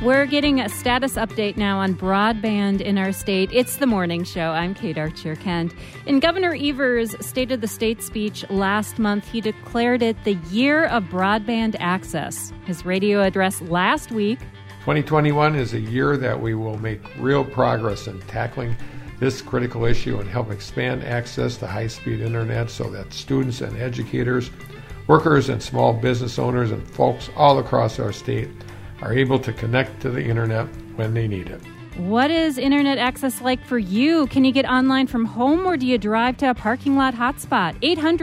We're getting a status update now on broadband in our state. It's the morning show. I'm Kate Archer-Kent. In Governor Evers' State of the State speech last month, he declared it the year of broadband access. His radio address last week. 2021 is a year that we will make real progress in tackling this critical issue and help expand access to high-speed internet so that students and educators, workers and small business owners, and folks all across our state are able to connect to the internet when they need it. What is internet access like for you? Can you get online from home or do you drive to a parking lot hotspot?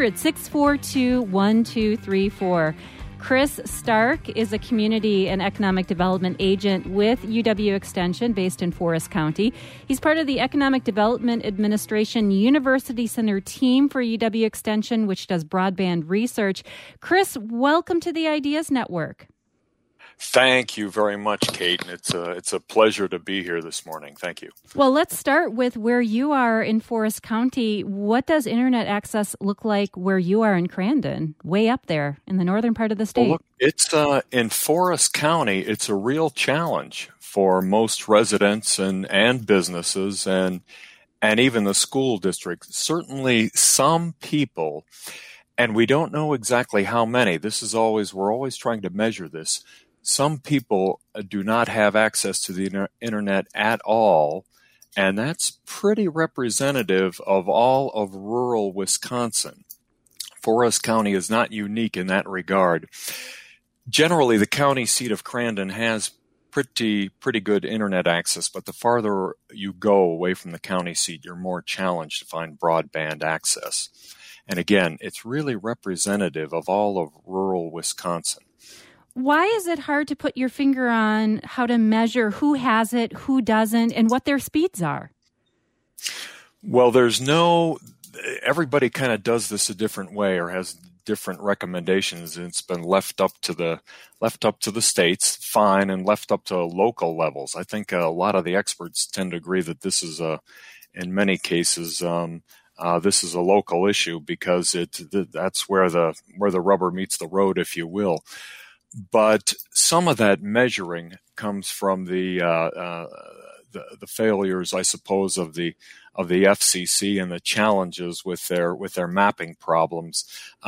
800-642-1234. Chris Stark is a community and economic development agent with UW Extension based in Forest County. He's part of the Economic Development Administration University Center team for UW Extension, which does broadband research. Chris, welcome to the Ideas Network. Thank you very much, Kate. It's a pleasure to be here this morning. Thank you. Well, let's start with where you are in Forest County. What does internet access look like where you are in Crandon, way up there in the northern part of the state? Well, look, it's in Forest County. It's a real challenge for most residents and businesses and even the school district. Certainly, some people, and we don't know exactly how many. We're always trying to measure this. Some people do not have access to the internet at all, and that's pretty representative of all of rural Wisconsin. Forest County is not unique in that regard. Generally, the county seat of Crandon has pretty good internet access, but the farther you go away from the county seat, you're more challenged to find broadband access. And again, it's really representative of all of rural Wisconsin. Why is it hard to put your finger on how to measure who has it, who doesn't, and what their speeds are? Well, everybody kind of does this a different way or has different recommendations. It's been left up to the states, fine, and left up to local levels. I think a lot of the experts tend to agree that this is in many cases, this is a local issue because that's where the rubber meets the road, if you will. But some of that measuring comes from the failures, I suppose, of the FCC and the challenges with their mapping problems.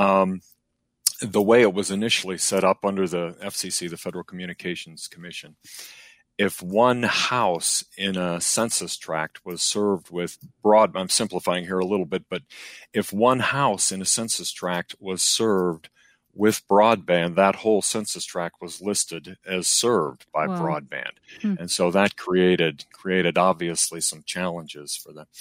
The way it was initially set up under the FCC, the Federal Communications Commission, if one house in a census tract was served with I'm simplifying here a little bit, but if one house in a census tract was served with broadband, that whole census tract was listed as served by broadband, and so that created obviously some challenges for the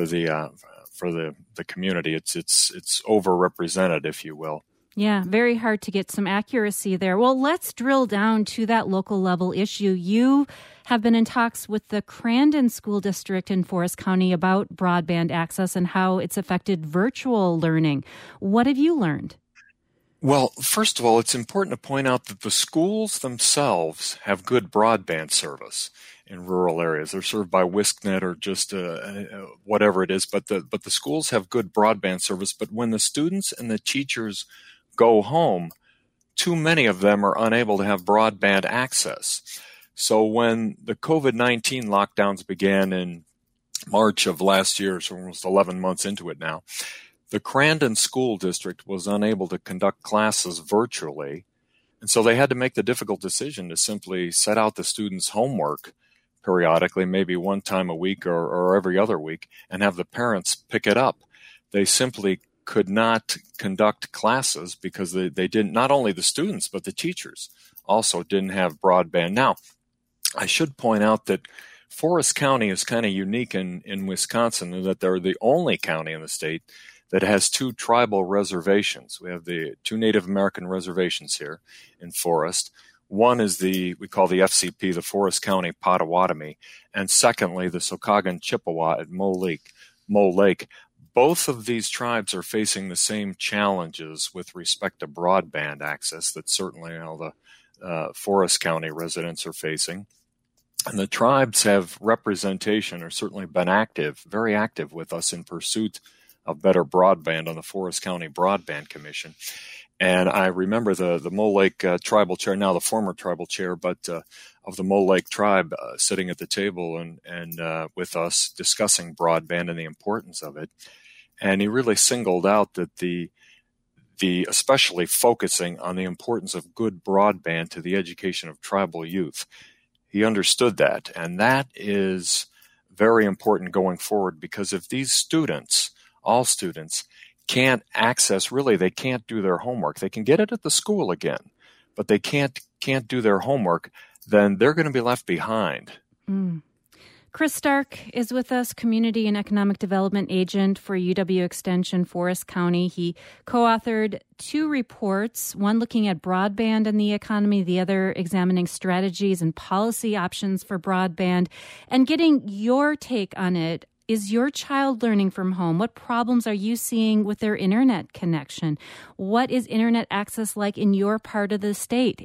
community. It's overrepresented, if you will. Yeah, very hard to get some accuracy there. Well, let's drill down to that local level issue. You have been in talks with the Crandon School District in Forest County about broadband access and how it's affected virtual learning. What have you learned? Well, first of all, it's important to point out that the schools themselves have good broadband service in rural areas. They're served by WiscNet or just whatever it is, but the schools have good broadband service. But when the students and the teachers go home, too many of them are unable to have broadband access. So when the COVID-19 lockdowns began in March of last year, so almost 11 months into it now, the Crandon School District was unable to conduct classes virtually, and so they had to make the difficult decision to simply set out the students' homework periodically, maybe one time a week or every other week, and have the parents pick it up. They simply could not conduct classes because they didn't, not only the students, but the teachers also didn't have broadband. Now, I should point out that Forest County is kind of unique in Wisconsin in that they're the only county in the state that has two tribal reservations. We have the two Native American reservations here in Forest. One is we call the FCP, the Forest County Potawatomi, and secondly, the Sokagon Chippewa at Mole Lake. Both of these tribes are facing the same challenges with respect to broadband access that certainly all the Forest County residents are facing. And the tribes have representation or certainly been very active with us in pursuit of better broadband on the Forest County Broadband Commission. And I remember the Mole Lake tribal chair, now the former tribal chair, but of the Mole Lake tribe sitting at the table and with us discussing broadband and the importance of it. And he really singled out that the especially focusing on the importance of good broadband to the education of tribal youth. He understood that, and that is very important going forward, because if these students, all students, can't access, really they can't do their homework. They can get it at the school again, but they can't do their homework, then they're going to be left behind. Chris Stark is with us, Community and Economic Development Agent for UW Extension, Forest County. He co-authored 2 reports, one looking at broadband and the economy, the other examining strategies and policy options for broadband. And getting your take on it, is your child learning from home? What problems are you seeing with their internet connection? What is internet access like in your part of the state?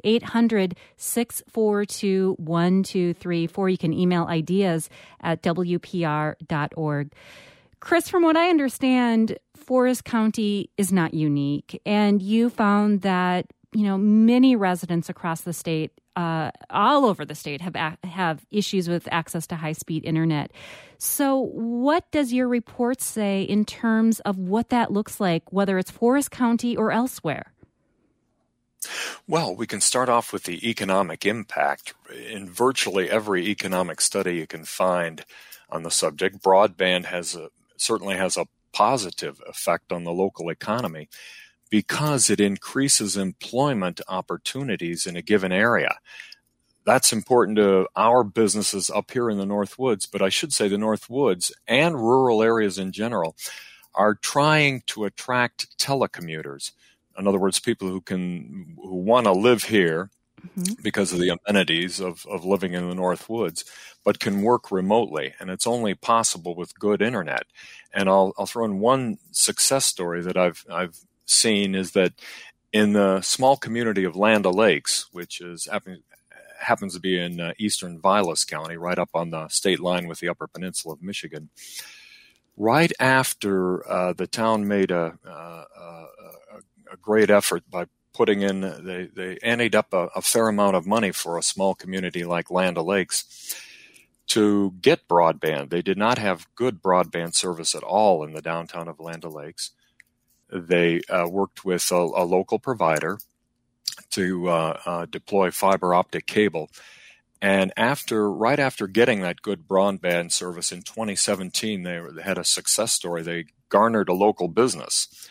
800-642-1234. You can email ideas at WPR.org. Chris, from what I understand, Forest County is not unique, and you found that many residents across the state, all over the state, have issues with access to high-speed internet. So what does your report say in terms of what that looks like, whether it's Forest County or elsewhere? Well, we can start off with the economic impact. In virtually every economic study you can find on the subject, broadband certainly has a positive effect on the local economy, because it increases employment opportunities in a given area. That's important to our businesses up here in the North Woods, but I should say the North Woods and rural areas in general are trying to attract telecommuters. In other words, people who want to live here because of the amenities of living in the North Woods, but can work remotely, and it's only possible with good internet. And I'll throw in one success story that I've seen, is that in the small community of Land O'Lakes, which happens to be in eastern Vilas County, right up on the state line with the Upper Peninsula of Michigan, right after the town made a great effort by putting in, they anteed up a fair amount of money for a small community like Land O'Lakes to get broadband. They did not have good broadband service at all in the downtown of Land O'Lakes. They worked with a local provider to deploy fiber optic cable. And right after getting that good broadband service in 2017, they had a success story. They garnered a local business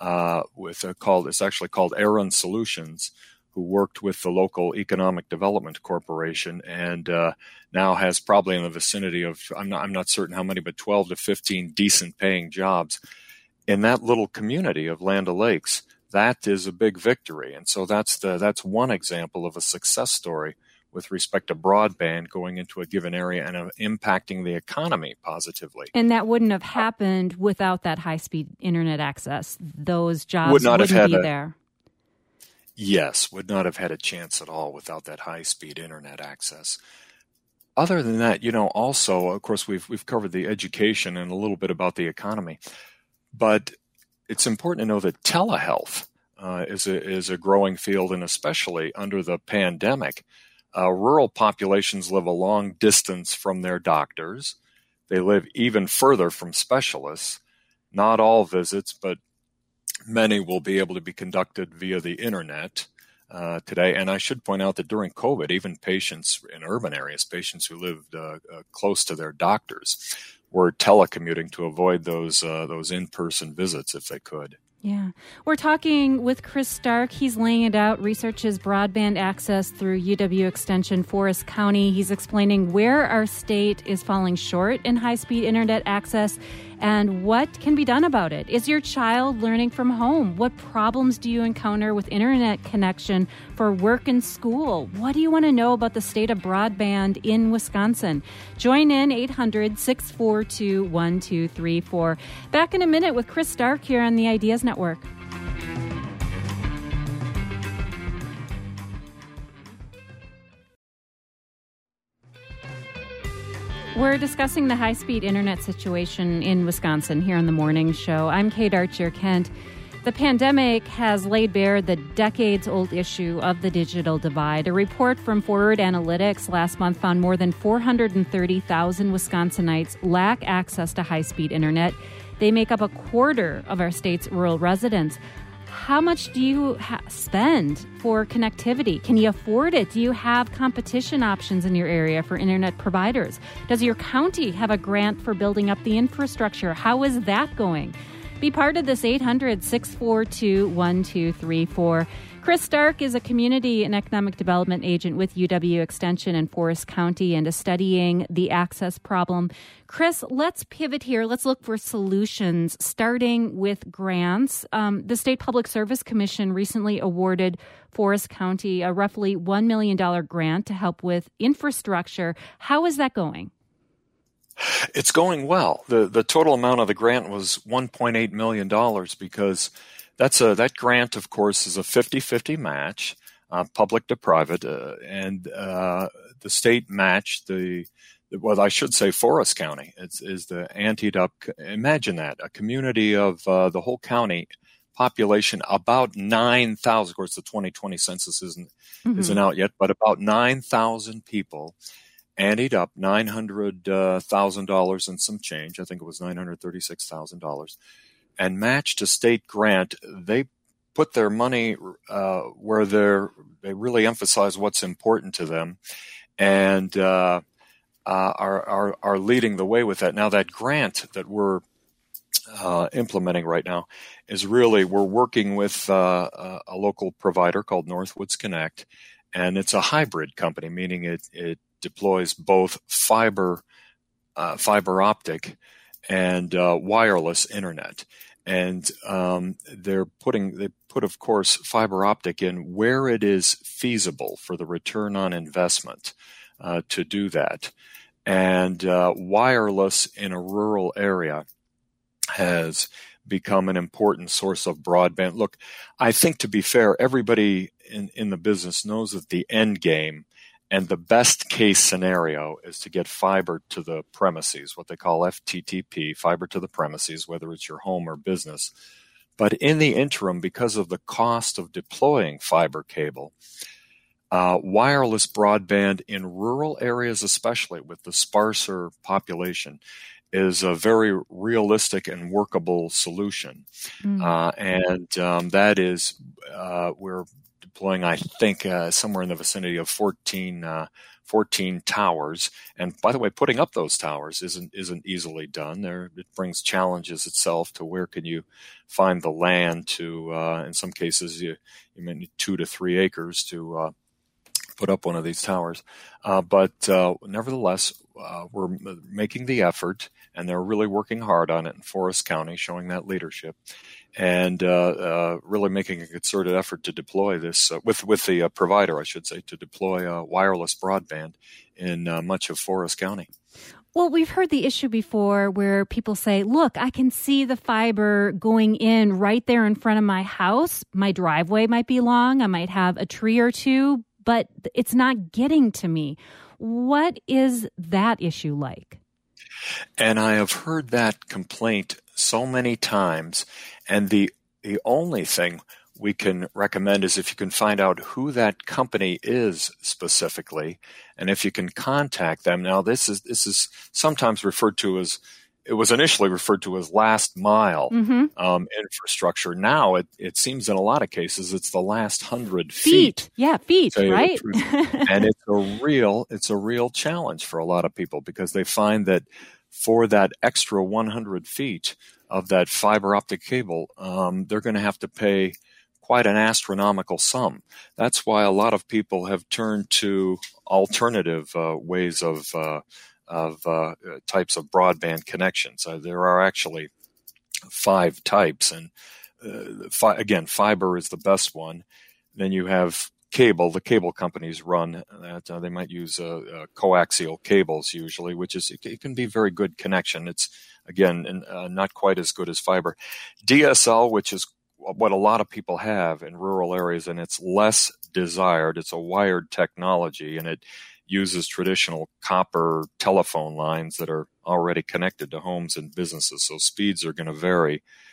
it's actually called Aaron Solutions, who worked with the local Economic Development Corporation, and now has probably in the vicinity of, I'm not certain how many, but 12 to 15 decent paying jobs in that little community of Land O'Lakes. That is a big victory. And so that's one example of a success story with respect to broadband going into a given area and impacting the economy positively. And that wouldn't have happened without that high-speed internet access. Those jobs wouldn't be there. Yes, would not have had a chance at all without that high-speed internet access. Other than that, also, of course, we've covered the education and a little bit about the economy. But it's important to know that telehealth is a growing field, and especially under the pandemic, rural populations live a long distance from their doctors. They live even further from specialists. Not all visits, but many will be able to be conducted via the internet today. And I should point out that during COVID, even patients in urban areas, patients who lived close to their doctors, were telecommuting to avoid those in-person visits if they could. Yeah. We're talking with Chris Stark. He's laying it out, researches broadband access through UW Extension, Forest County. He's explaining where our state is falling short in high-speed internet access and what can be done about it. Is your child learning from home? What problems do you encounter with internet connection for work and school? What do you want to know about the state of broadband in Wisconsin? Join in 800-642-1234. Back in a minute with Chris Stark here on the Ideas Network. We're discussing the high-speed internet situation in Wisconsin here on the morning show. I'm Kate Archer-Kent. The pandemic has laid bare the decades-old issue of the digital divide. A report from Forward Analytics last month found more than 430,000 Wisconsinites lack access to high-speed internet. They make up a quarter of our state's rural residents. How much do you spend for connectivity? Can you afford it? Do you have competition options in your area for internet providers? Does your county have a grant for building up the infrastructure? How is that going? Be part of this 800-642-1234. Chris Stark is a community and economic development agent with UW Extension in Forest County and is studying the access problem. Chris, let's pivot here. Let's look for solutions, starting with grants. The State Public Service Commission recently awarded Forest County a roughly $1 million grant to help with infrastructure. How is that going? It's going well. The total amount of the grant was $1.8 million because that grant, of course, is a 50-50 match, public to private, and the state matched I should say Forest County is the anteed up. Imagine that, a community of the whole county population, about 9,000. Of course, the 2020 census isn't out yet, but about 9,000 people. Anteed up $900,000 and some change. I think it was $936,000, and matched a state grant. They put their money where they really emphasize what's important to them, and are leading the way with that. Now, that grant that we're implementing right now is really, we're working with a local provider called Northwoods Connect, and it's a hybrid company, meaning it deploys both fiber optic and wireless internet. And they put, of course, fiber optic in where it is feasible for the return on investment to do that. And wireless in a rural area has become an important source of broadband. Look, I think, to be fair, everybody in the business knows that the end game and the best case scenario is to get fiber to the premises, what they call FTTP, fiber to the premises, whether it's your home or business. But in the interim, because of the cost of deploying fiber cable, wireless broadband in rural areas, especially with the sparser population, is a very realistic and workable solution. That is, we're deploying, I think, somewhere in the vicinity of 14 towers. And by the way, putting up those towers isn't easily done. It brings challenges itself to where can you find the land to, in some cases, you may need 2 to 3 acres to put up one of these towers. But nevertheless, we're making the effort, and they're really working hard on it in Forest County, showing that leadership, and really making a concerted effort to deploy this with the provider, I should say, to deploy wireless broadband in much of Forest County. Well, we've heard the issue before where people say, look, I can see the fiber going in right there in front of my house. My driveway might be long. I might have a tree or two, but it's not getting to me. What is that issue like? And I have heard that complaint so many times, and the only thing we can recommend is if you can find out who that company is specifically, and if you can contact them. Now, this is sometimes referred to as, it was initially referred to as last mile infrastructure. Now it seems in a lot of cases it's the last 100 feet. Yeah, feet, right? And it's a real challenge for a lot of people, because they find that for that extra 100 feet of that fiber optic cable, they're going to have to pay quite an astronomical sum. That's why a lot of people have turned to alternative ways of types of broadband connections. There are actually 5 types, and again, fiber is the best one. Then you have cable. The cable companies run that. They might use coaxial cables usually, which is, it can be very good connection. It's, again, not quite as good as fiber. DSL, which is what a lot of people have in rural areas, and it's less desired. It's a wired technology, and it uses traditional copper telephone lines that are already connected to homes and businesses. So speeds are going to vary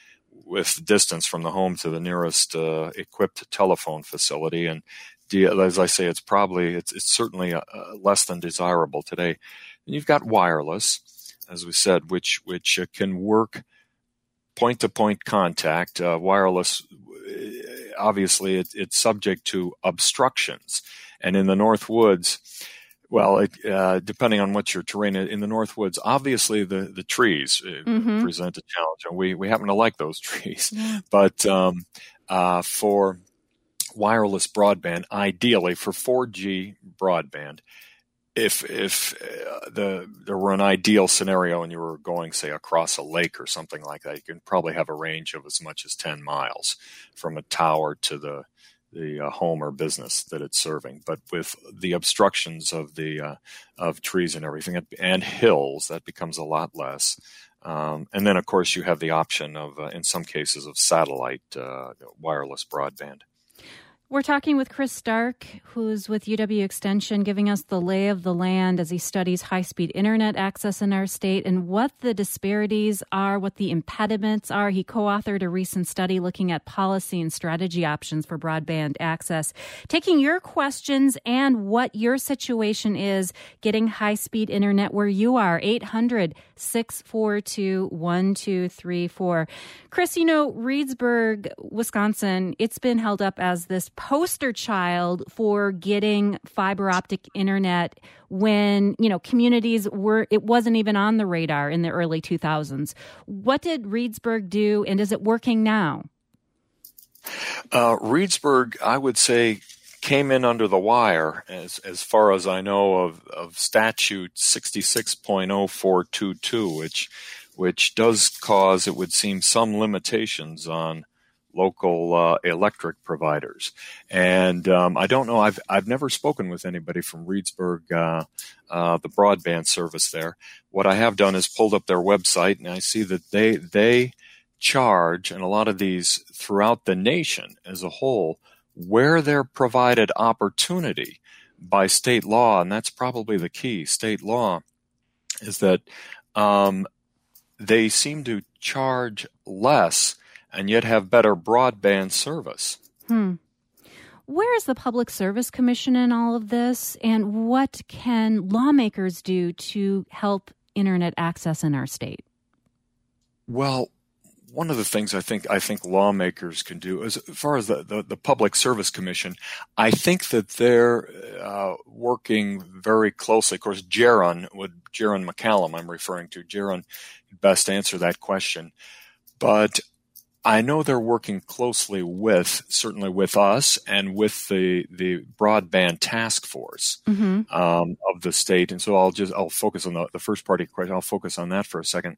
with distance from the home to the nearest equipped telephone facility. And as I say, it's certainly less than desirable today. And you've got wireless, as we said, which can work point-to-point contact. Wireless, obviously, it's subject to obstructions. And in the North Woods, well, depending on what your terrain is, in the North Woods, obviously the trees present a challenge, and we happen to like those trees. Yeah. But for wireless broadband, ideally for 4G broadband, if there were an ideal scenario and you were going, say, across a lake or something like that, you can probably have a range of as much as 10 miles from a tower to the home or business that it's serving. But with the obstructions of trees and everything and hills, that becomes a lot less. And then, of course, you have the option of, in some cases, of satellite wireless broadband. We're talking with Chris Stark, who's with UW Extension, giving us the lay of the land as he studies high-speed internet access in our state and what the disparities are, what the impediments are. He co-authored a recent study looking at policy and strategy options for broadband access. Taking your questions and what your situation is getting high-speed internet where you are, 800-642-1234. Chris, Reedsburg, Wisconsin, it's been held up as this poster child for getting fiber optic internet when, communities it wasn't even on the radar in the early 2000s. What did Reedsburg do, and is it working now? Reedsburg, I would say, came in under the wire as far as I know of statute 66.0422, which does cause, it would seem, some limitations on local electric providers. And I don't know, I've never spoken with anybody from Reedsburg, the broadband service there. What I have done is pulled up their website, and I see that they charge, and a lot of these throughout the nation as a whole, where they're provided opportunity by state law, and that's probably the key. State law is that they seem to charge less and yet have better broadband service. Where is the Public Service Commission in all of this, and what can lawmakers do to help internet access in our state? Well, one of the things I think lawmakers can do, as far as the Public Service Commission, I think that they're working very closely. Of course, Jaron McCallum, I'm referring to. Jaron could best answer that question. But I know they're working closely certainly with us and with the broadband task force of the state. And so I'll focus on the first part of your question. I'll focus on that for a second.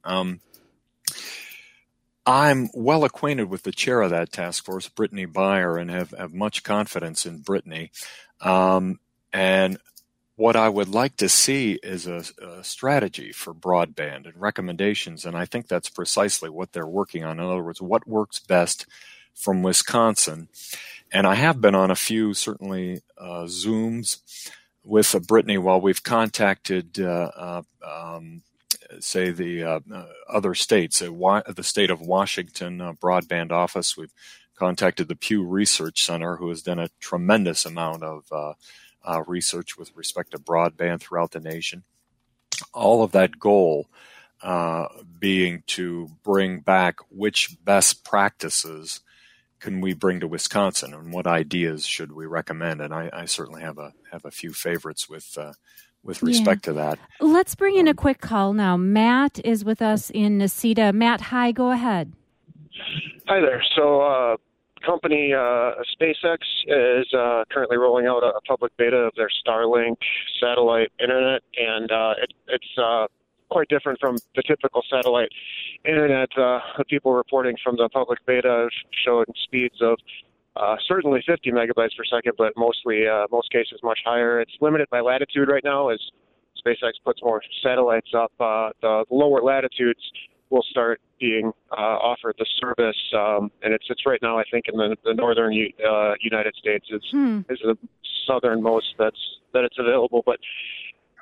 I'm well acquainted with the chair of that task force, Brittany Beyer, and have much confidence in Brittany. And what I would like to see is a strategy for broadband and recommendations, and I think that's precisely what they're working on. In other words, what works best from Wisconsin. And I have been on a few, certainly, Zooms with Brittany while we've contacted say the other states, the state of Washington broadband office. We've contacted the Pew Research Center, who has done a tremendous amount of research with respect to broadband throughout the nation. All of that goal being to bring back which best practices can we bring to Wisconsin, and what ideas should we recommend? And I certainly have a few favorites with respect to that. Let's bring in a quick call now. Matt is with us in Necedah. Matt, hi, go ahead. Hi there. So company SpaceX is currently rolling out a public beta of their Starlink satellite internet, and it's quite different from the typical satellite internet. The people reporting from the public beta showed speeds of certainly 50 megabytes per second, but most cases much higher. It's limited by latitude right now as SpaceX puts more satellites up. The lower latitudes will start being offered the service, and it's right now, I think, in the northern United States is the southernmost that it's available. But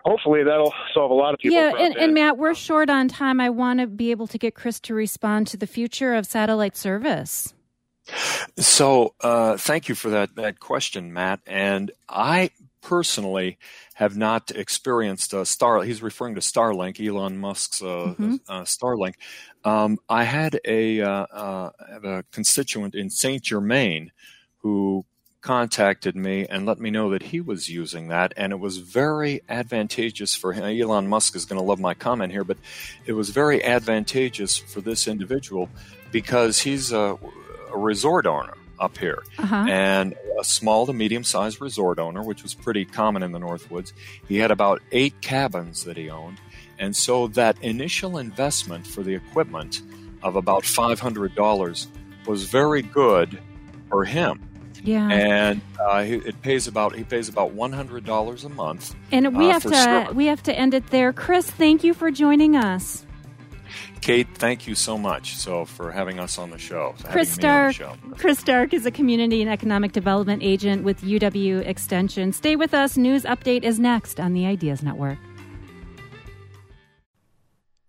hopefully that'll solve a lot of people's problems. And Matt, we're short on time. I want to be able to get Chris to respond to the future of satellite service. So thank you for that question, Matt. And I personally have not experienced Starlink. He's referring to Starlink, Elon Musk's Starlink. I had a constituent in Saint Germain who contacted me and let me know that he was using that, and it was very advantageous for him. Elon Musk is going to love my comment here, but it was very advantageous for this individual because he's a resort owner up here, and a small to medium-sized resort owner, which was pretty common in the Northwoods. He had about 8 cabins that he owned, and so that initial investment for the equipment of about $500 was very good for him. Yeah, and he pays about $100 a month. And we have to end it there. Chris, thank you for joining us. Kate, thank you so much for having us on the show. Chris Stark is a community and economic development agent with UW Extension. Stay with us. News Update is next on the Ideas Network.